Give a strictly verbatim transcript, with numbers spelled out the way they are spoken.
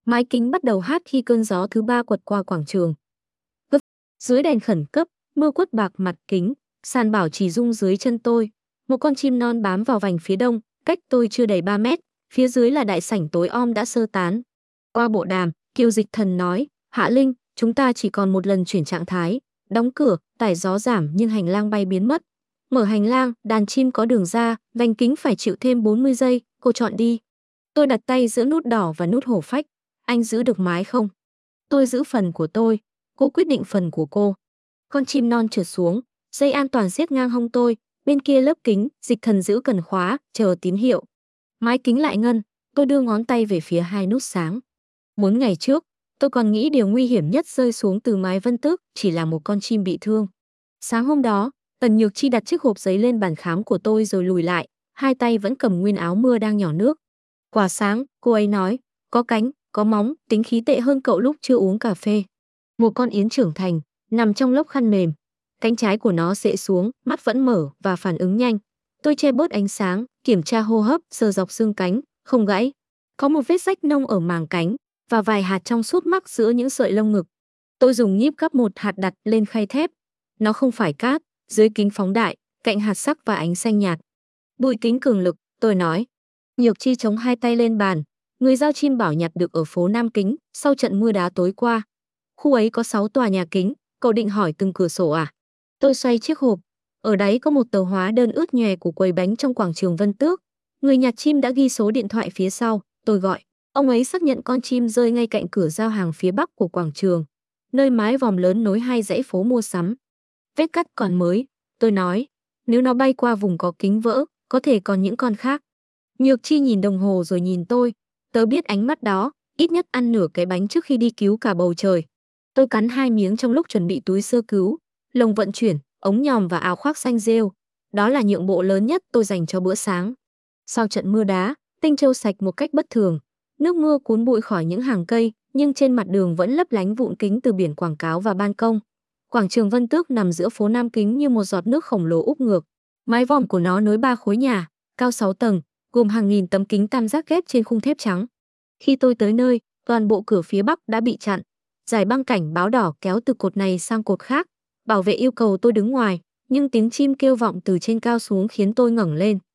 Mái kính bắt đầu hát khi cơn gió thứ ba quật qua quảng trường. Gấp. Dưới đèn khẩn cấp, mưa quất bạc mặt kính, sàn bảo trì rung dưới chân tôi. Một con chim non bám vào vành phía đông, cách tôi chưa đầy ba mét. Phía dưới là đại sảnh tối om đã sơ tán. Qua bộ đàm, Kiều Dịch Thần nói, Hạ Linh, chúng ta chỉ còn một lần chuyển trạng thái. Đóng cửa, tải gió giảm nhưng hành lang bay biến mất. Mở hành lang, đàn chim có đường ra, vành kính phải chịu thêm bốn mươi giây, cô chọn đi. Tôi đặt tay giữa nút đỏ và nút hổ phách. Anh giữ được mái không? Tôi giữ phần của tôi, cô quyết định phần của cô. Con chim non trượt xuống, dây an toàn siết ngang hông tôi, bên kia lớp kính, Dịch Thần giữ cần khóa, chờ tín hiệu. Mái kính lại ngân, tôi đưa ngón tay về phía hai nút sáng. Bốn ngày trước, tôi còn nghĩ điều nguy hiểm nhất rơi xuống từ mái Vân Tước chỉ là một con chim bị thương. Sáng hôm đó, Tần Nhược Chi đặt chiếc hộp giấy lên bàn khám của tôi rồi lùi lại, hai tay vẫn cầm nguyên áo mưa đang nhỏ nước. Quả sáng, cô ấy nói, có cánh, có móng, tính khí tệ hơn cậu lúc chưa uống cà phê. Một con yến trưởng thành, nằm trong lốc khăn mềm. Cánh trái của nó xệ xuống, mắt vẫn mở và phản ứng nhanh. Tôi che bớt ánh sáng, kiểm tra hô hấp, sờ dọc xương cánh, không gãy. Có một vết rách nông ở màng cánh và vài hạt trong suốt mắc giữa những sợi lông ngực. Tôi dùng nhíp gắp một hạt đặt lên khay thép. Nó không phải cát, dưới kính phóng đại, cạnh hạt sắc và ánh xanh nhạt. Bụi kính cường lực, tôi nói. Nhược Chi chống hai tay lên bàn. Người giao chim bảo nhặt được ở phố Nam Kính, sau trận mưa đá tối qua. Khu ấy có sáu tòa nhà kính, cậu định hỏi từng cửa sổ à? Tôi xoay chiếc hộp. Ở đáy có một tờ hóa đơn ướt nhòe của quầy bánh trong quảng trường Vân Tước. Người nhặt chim đã ghi số điện thoại phía sau, tôi gọi. Ông ấy xác nhận con chim rơi ngay cạnh cửa giao hàng phía bắc của quảng trường, nơi mái vòm lớn nối hai dãy phố mua sắm. Vết cắt còn mới, tôi nói. Nếu nó bay qua vùng có kính vỡ, có thể còn những con khác. Nhược Chi nhìn đồng hồ rồi nhìn tôi. Tớ biết ánh mắt đó, ít nhất ăn nửa cái bánh trước khi đi cứu cả bầu trời. Tôi cắn hai miếng trong lúc chuẩn bị túi sơ cứu, lồng vận chuyển, ống nhòm và áo khoác xanh rêu. Đó là nhượng bộ lớn nhất tôi dành cho bữa sáng. Sau trận mưa đá, Tinh Châu sạch một cách bất thường. Nước mưa cuốn bụi khỏi những hàng cây, nhưng trên mặt đường vẫn lấp lánh vụn kính từ biển quảng cáo và ban công. Quảng trường Vân Tước nằm giữa phố Nam Kính như một giọt nước khổng lồ úp ngược. Mái vòm của nó nối ba khối nhà, cao sáu tầng, gồm hàng nghìn tấm kính tam giác ghép trên khung thép trắng. Khi tôi tới nơi, toàn bộ cửa phía bắc đã bị chặn. Dải băng cảnh báo đỏ kéo từ cột này sang cột khác. Bảo vệ yêu cầu tôi đứng ngoài, nhưng tiếng chim kêu vọng từ trên cao xuống khiến tôi ngẩng lên.